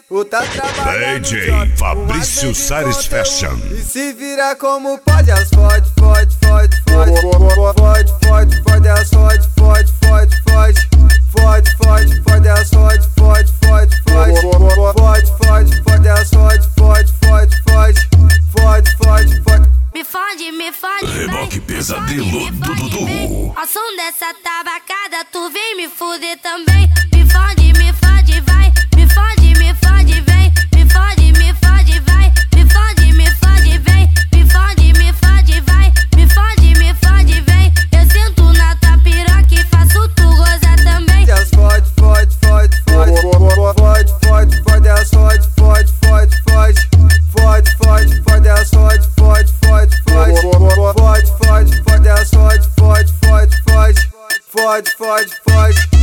ou tá trabalhando DJ no shopping, Fabrício Sares Fashion. E se vira como pode, as fode, fode, fode, fode, fode, fode, fode, as fode, fode, fode, fode, fode, fode, fode, as fode, fode, fode, fode, fode, fode, fode, as fode, fode, fode, fode, fode, fode, fode. Me fode, Reboque pesadelo do Dudu. Ao som dessa tabacada, tu vem me fuder também. Me fode, vai. Me fode, vem. Me fode, vai. Me fode, vem. Me fode, vai. Me fode, vem. Eu sento na tua piroca e faço tu gozar também. As fode, fode, fode, fode, fode, fode, fode, as fode, fode, fode, fode, fode, fode, fode, as fode, fode, fode, fode, fode, fode, fode, as fode, fode, fode, fode, fode, fode, fode.